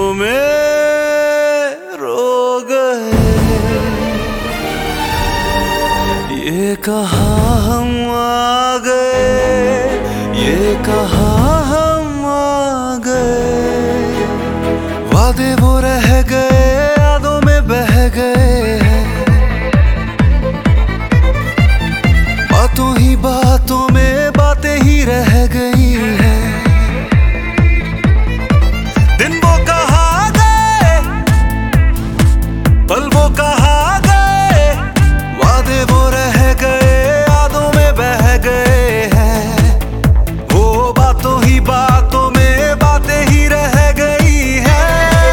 में रो गए। ये कहाँ हम आ गए, ये कहाँ हम आ गए। वादे वो रह गए, यादों में बह गए हैं। बातों ही बातों में बातें ही रह गई हैं। दिन वो कहाँ गए, पल वो कहाँ गए। वादे वो रह गए, यादों में बह गए हैं। वो बातों ही बातों में बातें ही रह गई हैं।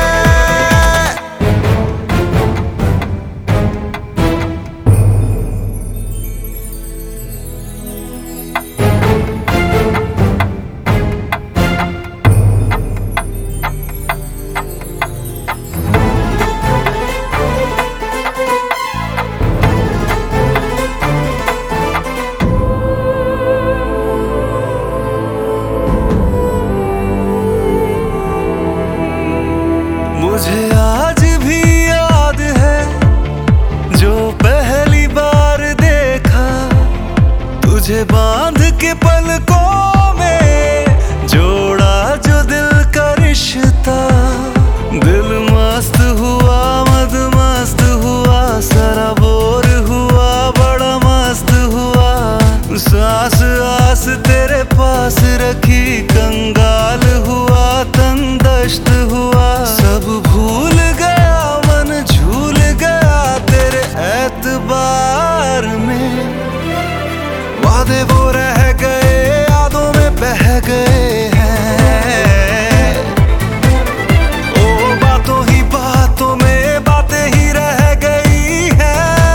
मुझे आज भी याद है जो पहली बार देखा तुझे, बांध के पलकों में जोड़ा जो दिल का रिश्ता। दिल मस्त हुआ, मद मस्त हुआ, सराबोर हुआ, बड़ा मस्त हुआ। सांस आस तेरे पास रखी, कंगाल हुआ, तंदश्त हुआ। सब भूल गया, मन झूल गया तेरे एतबार में। वादे वो रह गए, यादों में बह गए हैं। ओ बातों ही बातों में बातें ही रह गई हैं।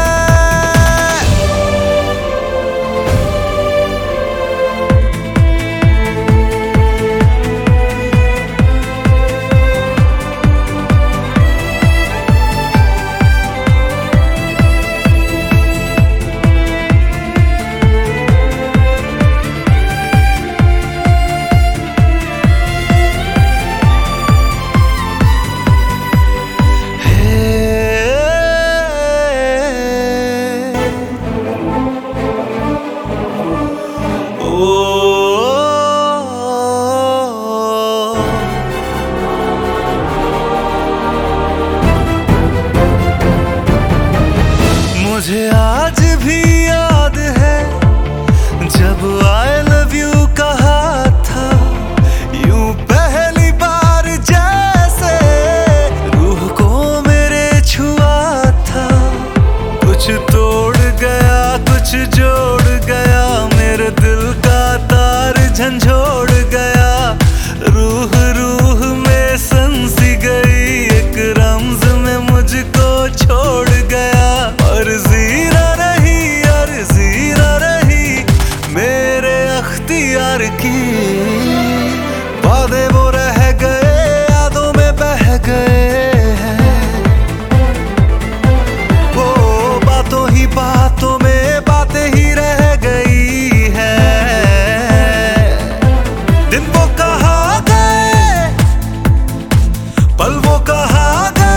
मुझे आज भी याद है जब आई लव यू कहा था, यूं पहली बार जैसे रूह को मेरे छुआ था। कुछ तोड़ गया, कुछ जोड़ गया, मेरे दिल का तार झंझोड़ गया। रूह रूह में संसी गई, एक रम्ज में मुझको छोड़ गया। अर्ज़ी न रही मेरे अख्तियार की। वादे वो रह गए, यादों में बह गए हैं। वो बातों ही बातों में बातें ही रह गई हैं। दिन वो कहाँ गए, पल वो कहाँ गए।